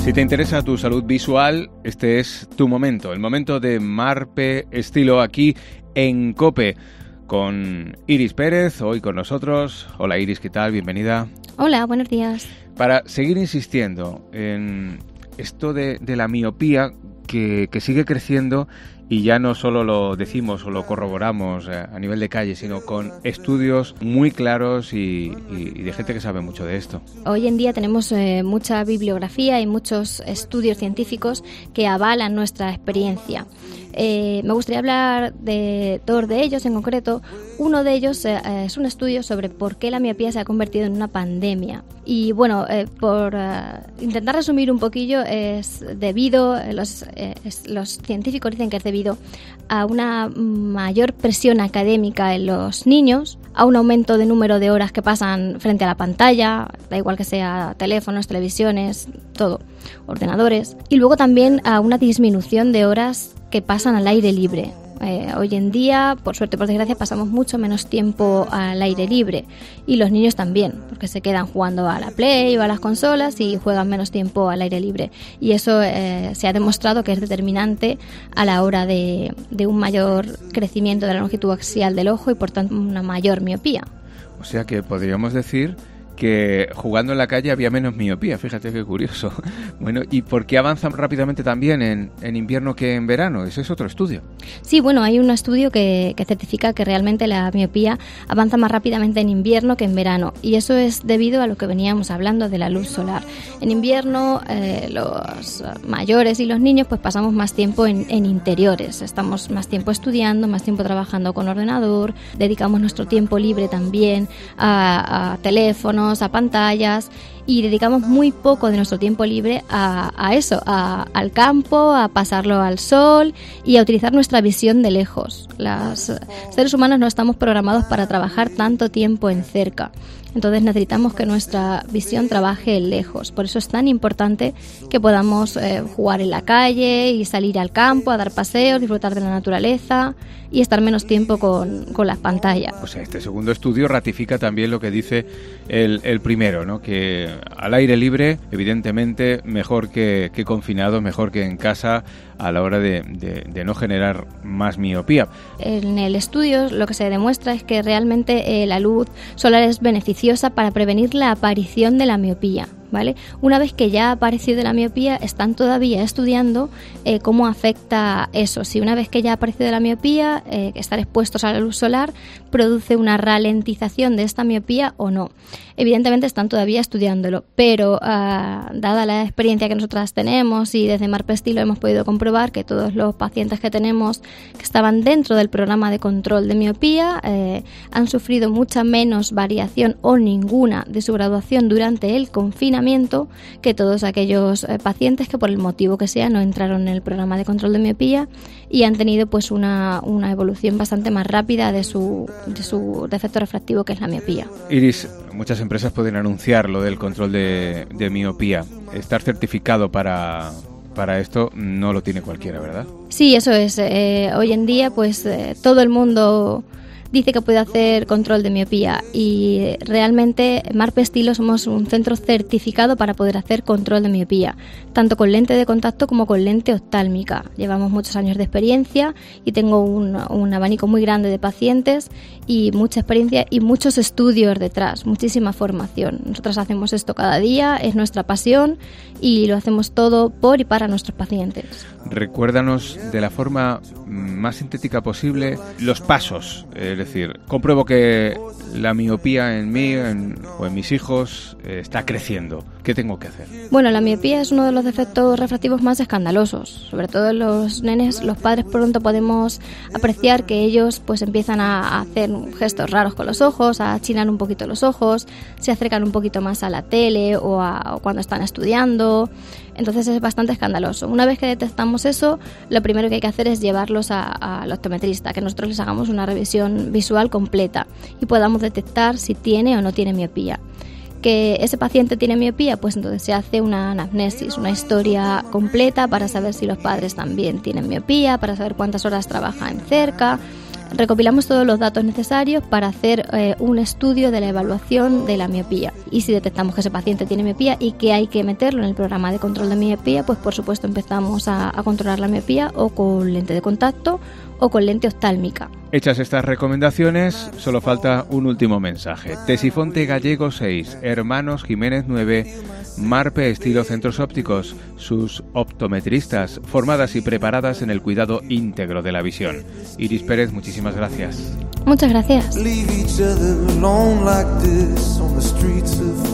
Si te interesa tu salud visual, este es tu momento, el momento de Marpe Estilo aquí en COPE, con Iris Pérez, hoy con nosotros. Hola Iris, ¿qué tal? Bienvenida. Hola, buenos días. Para seguir insistiendo en esto de la miopía que sigue creciendo, y ya no solo lo decimos o lo corroboramos a nivel de calle, sino con estudios muy claros y de gente que sabe mucho de esto. Hoy en día tenemos mucha bibliografía y muchos estudios científicos que avalan nuestra experiencia. Me gustaría hablar de dos de ellos en concreto. Uno de ellos es un estudio sobre por qué la miopía se ha convertido en una pandemia. Y bueno, por intentar resumir un poquillo, es debido, los científicos dicen que es debido a una mayor presión académica en los niños, a un aumento de número de horas que pasan frente a la pantalla, da igual que sea teléfonos, televisiones, todo, ordenadores, y luego también a una disminución de horas que pasan al aire libre. Hoy en día, por suerte o por desgracia, pasamos mucho menos tiempo al aire libre, y los niños también, porque se quedan jugando a la Play o a las consolas y juegan menos tiempo al aire libre, y eso se ha demostrado que es determinante a la hora de un mayor crecimiento de la longitud axial del ojo y por tanto una mayor miopía. O sea que podríamos decir que jugando en la calle había menos miopía, fíjate qué curioso. Bueno, ¿y por qué avanzan rápidamente también en invierno que en verano? Ese es otro estudio. Sí, bueno, hay un estudio que certifica que realmente la miopía avanza más rápidamente en invierno que en verano, y eso es debido a lo que veníamos hablando de la luz solar. En invierno los mayores y los niños pues pasamos más tiempo en interiores, estamos más tiempo estudiando, más tiempo trabajando con ordenador, dedicamos nuestro tiempo libre también a teléfonos, a pantallas, y dedicamos muy poco de nuestro tiempo libre a eso, al campo, a pasarlo al sol y a utilizar nuestra visión de lejos. Los seres humanos no estamos programados para trabajar tanto tiempo en cerca. Entonces necesitamos que nuestra visión trabaje lejos. Por eso es tan importante que podamos jugar en la calle y salir al campo, a dar paseos, disfrutar de la naturaleza y estar menos tiempo con las pantallas. O sea, este segundo estudio ratifica también lo que dice el primero, ¿no? Que al aire libre, evidentemente, mejor que confinado, mejor que en casa, a la hora de no generar más miopía. En el estudio lo que se demuestra es que realmente la luz solar es beneficiosa para prevenir la aparición de la miopía, ¿vale? Una vez que ya ha aparecido la miopía, están todavía estudiando cómo afecta eso. Si una vez que ya ha aparecido la miopía, estar expuestos a la luz solar produce una ralentización de esta miopía o no. Evidentemente están todavía estudiándolo, pero dada la experiencia que nosotras tenemos y desde Marpe Estilo hemos podido comprobar que todos los pacientes que tenemos que estaban dentro del programa de control de miopía han sufrido mucha menos variación o ninguna de su graduación durante el confinamiento que todos aquellos pacientes que por el motivo que sea no entraron en el programa de control de miopía y han tenido pues una evolución bastante más rápida de su defecto refractivo, que es la miopía. Iris, muchas empresas pueden anunciar lo del control de miopía. Estar certificado para esto no lo tiene cualquiera, ¿verdad? Sí, eso es. Hoy en día pues todo el mundo dice que puede hacer control de miopía, y realmente Marpe Estilo somos un centro certificado para poder hacer control de miopía, tanto con lente de contacto como con lente oftálmica. Llevamos muchos años de experiencia y tengo un abanico muy grande de pacientes y mucha experiencia y muchos estudios detrás, muchísima formación. Nosotras hacemos esto cada día, es nuestra pasión y lo hacemos todo por y para nuestros pacientes. Recuérdanos de la forma más sintética posible los pasos, es decir, compruebo que la miopía en mí o en mis hijos está creciendo. ¿Qué tengo que hacer? Bueno, la miopía es uno de los defectos refractivos más escandalosos. Sobre todo en los nenes, los padres pronto podemos apreciar que ellos pues empiezan a hacer gestos raros con los ojos, a achinar un poquito los ojos, se acercan un poquito más a la tele o cuando están estudiando. Entonces es bastante escandaloso. Una vez que detectamos eso, lo primero que hay que hacer es llevarlos al optometrista, que nosotros les hagamos una revisión visual completa y podamos detectar si tiene o no tiene miopía. Que ese paciente tiene miopía, pues entonces se hace una anamnesis, una historia completa para saber si los padres también tienen miopía, para saber cuántas horas trabajan cerca. recopilamos todos los datos necesarios para hacer un estudio de la evaluación de la miopía. Y si detectamos que ese paciente tiene miopía y que hay que meterlo en el programa de control de miopía, pues por supuesto empezamos a controlar la miopía o con lente de contacto o con lente oftálmica. Hechas estas recomendaciones, solo falta un último mensaje. Tesifonte Gallego 6, Hermanos Jiménez 9, Marpe Estilo Centros Ópticos, sus optometristas, formadas y preparadas en el cuidado íntegro de la visión. Iris Pérez, muchísimas gracias. Muchas gracias.